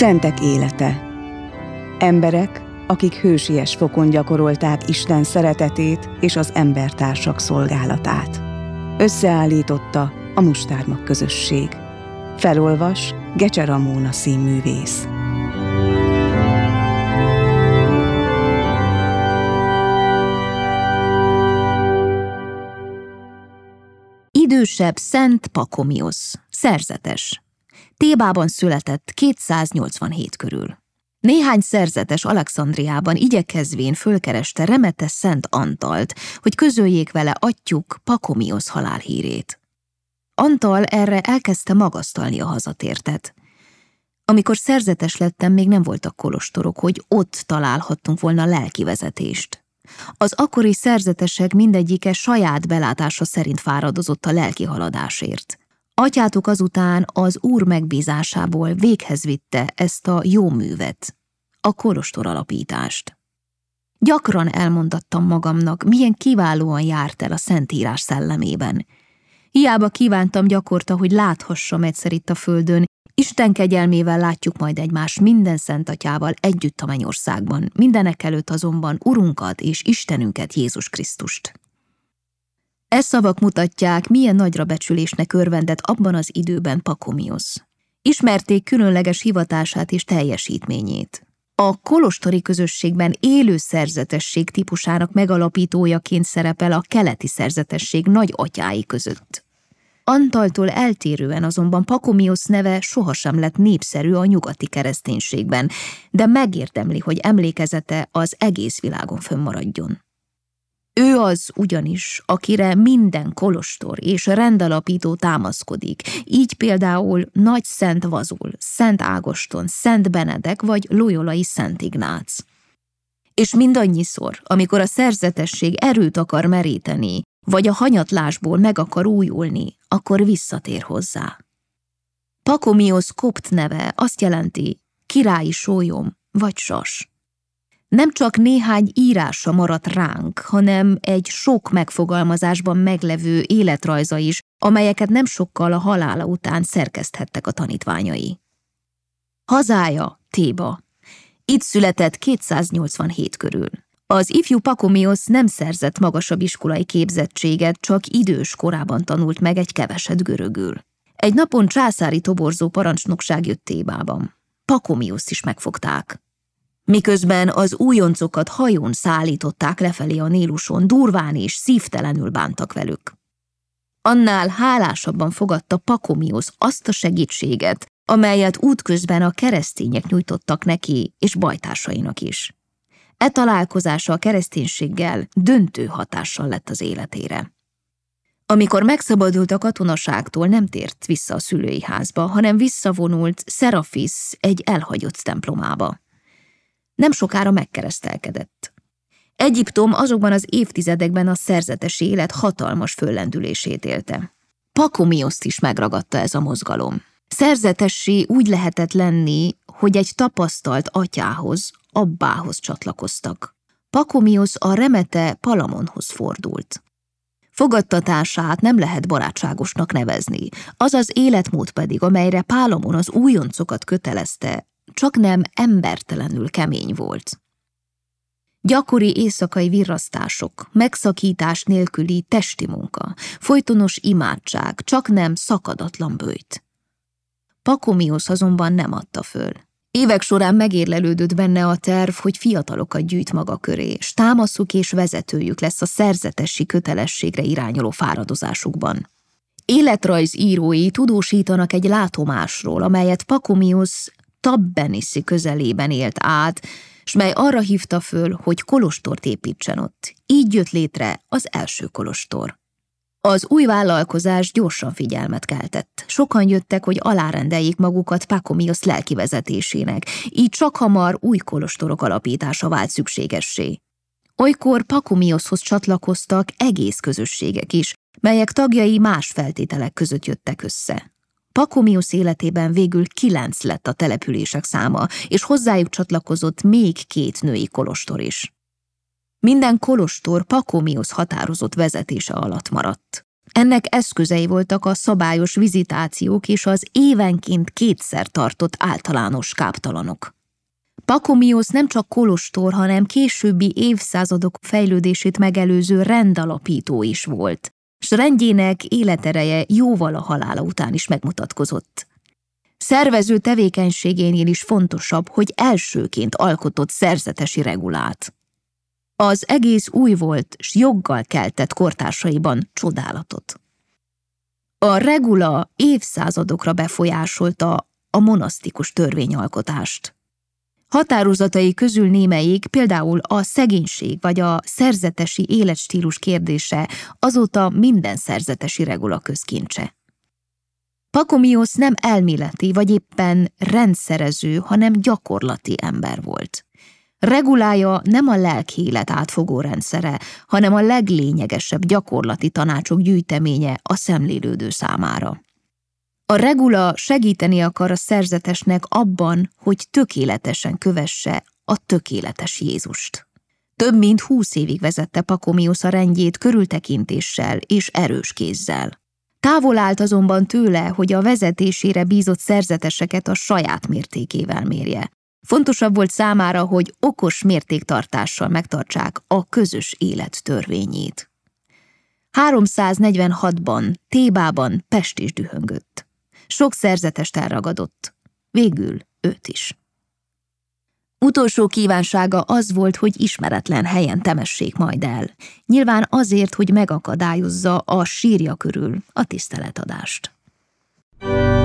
Szentek élete. Emberek, akik hősies fokon gyakorolták Isten szeretetét és az embertársak szolgálatát. Összeállította a Mustármag közösség. Felolvas Gecse Ramóna színművész. Idősebb Szent Pakomiosz, szerzetes. Thébában született 287 körül. Néhány szerzetes Alexandriában igyekezvén fölkereste Remete Szent Antalt, hogy közöljék vele atyjuk Pakomiosz halálhírét. Antal erre elkezdte magasztalni a hazatértet. Amikor szerzetes lettem, még nem voltak kolostorok, hogy ott találhattunk volna lelkivezetést. Az akkori szerzetesek mindegyike saját belátása szerint fáradozott a lelki haladásért. Atyátok azután az Úr megbízásából véghez vitte ezt a jó művet, a kolostor alapítást. Gyakran elmondattam magamnak, milyen kiválóan járt el a Szentírás szellemében. Hiába kívántam gyakorta, hogy láthassam egyszer itt a földön, Isten kegyelmével látjuk majd egymást minden Szent Atyával együtt a mennyországban, mindenekelőtt azonban Urunkat és Istenünket, Jézus Krisztust. E szavak mutatják, milyen nagyra becsülésnek örvendett abban az időben Pakomiosz. Ismerték különleges hivatását és teljesítményét. A kolostori közösségben élő szerzetesség típusának megalapítójaként szerepel a keleti szerzetesség nagy atyái között. Antaltól eltérően azonban Pakomiosz neve sohasem lett népszerű a nyugati kereszténységben, de megérdemli, hogy emlékezete az egész világon fönnmaradjon. Ő az ugyanis, akire minden kolostor és rendalapító támaszkodik, így például Nagy Szent Vazul, Szent Ágoston, Szent Benedek vagy Loyolai Szent Ignác. És mindannyiszor, amikor a szerzetesség erőt akar meríteni, vagy a hanyatlásból meg akar újulni, akkor visszatér hozzá. Pakomiosz kopt neve azt jelenti királyi sólyom vagy sas. Nem csak néhány írása maradt ránk, hanem egy sok megfogalmazásban meglevő életrajza is, amelyeket nem sokkal a halála után szerkeszthettek a tanítványai. Hazája Théba. Itt született 287 körül. Az ifjú Pakomiosz nem szerzett magasabb iskolai képzettséget, csak idős korában tanult meg egy keveset görögül. Egy napon császári toborzó parancsnokság jött Thébában. Pakomioszt is megfogták. Miközben az újoncokat hajón szállították lefelé a Níluson, durván és szívtelenül bántak velük. Annál hálásabban fogadta Pakomiosz azt a segítséget, amelyet útközben a keresztények nyújtottak neki és bajtársainak is. E találkozása a kereszténységgel döntő hatással lett az életére. Amikor megszabadult a katonaságtól, nem tért vissza a szülői házba, hanem visszavonult Szerafisz egy elhagyott templomába. Nem sokára megkeresztelkedett. Egyiptom azokban az évtizedekben a szerzetes élet hatalmas föllendülését élte. Pakomioszt is megragadta ez a mozgalom. Szerzetessé úgy lehetett lenni, hogy egy tapasztalt atyához, abbához csatlakoztak. Pakomiosz a remete Palamonhoz fordult. Fogadtatását nem lehet barátságosnak nevezni, az az életmód pedig, amelyre Pálamon az újoncokat kötelezte, csak nem embertelenül kemény volt. Gyakori éjszakai virrasztások, megszakítás nélküli testi munka, folytonos imádság, csak nem szakadatlan böjt. Pakomiosz azonban nem adta föl. Évek során megérlelődött benne a terv, hogy fiatalokat gyűjt maga köré, s támaszuk és vezetőjük lesz a szerzetesi kötelességre irányuló fáradozásukban. Életrajzírói tudósítanak egy látomásról, amelyet Pakomiosz Tabbeniszi közelében élt át, s mely arra hívta föl, hogy kolostort építsen ott. Így jött létre az első kolostor. Az új vállalkozás gyorsan figyelmet keltett. Sokan jöttek, hogy alárendeljék magukat Pakomiosz lelkivezetésének, így csak hamar új kolostorok alapítása vált szükségessé. Olykor Pakomioszhoz csatlakoztak egész közösségek is, melyek tagjai más feltételek között jöttek össze. Pakomiosz életében végül 9 lett a települések száma, és hozzájuk csatlakozott még 2 női kolostor is. Minden kolostor Pakomiosz határozott vezetése alatt maradt. Ennek eszközei voltak a szabályos vizitációk és az évenként 2-szer tartott általános káptalanok. Pachomios nem csak kolostor, hanem későbbi évszázadok fejlődését megelőző rendalapító is volt, s rendjének életereje jóval a halála után is megmutatkozott. Szervező tevékenységénél is fontosabb, hogy elsőként alkotott szerzetesi regulát. Az egész új volt, s joggal keltett kortársaiban csodálatot. A regula évszázadokra befolyásolta a monasztikus törvényalkotást. Határozatai közül némelyik, például a szegénység vagy a szerzetesi életstílus kérdése azóta minden szerzetesi regula közkincse. Pachomios nem elméleti vagy éppen rendszerező, hanem gyakorlati ember volt. Regulája nem a lelkiélet átfogó rendszere, hanem a leglényegesebb gyakorlati tanácsok gyűjteménye a szemlélődő számára. A regula segíteni akar a szerzetesnek abban, hogy tökéletesen kövesse a tökéletes Jézust. Több mint 20 évig vezette Pachomios a rendjét körültekintéssel és erős kézzel. Távol állt azonban tőle, hogy a vezetésére bízott szerzeteseket a saját mértékével mérje. Fontosabb volt számára, hogy okos mértéktartással megtartsák a közös élet törvényét. 346-ban Thébában pest is dühöngött. Sok szerzetest elragadott, végül őt is. Utolsó kívánsága az volt, hogy ismeretlen helyen temessék majd el, nyilván azért, hogy megakadályozza a sírja körül a tiszteletadást.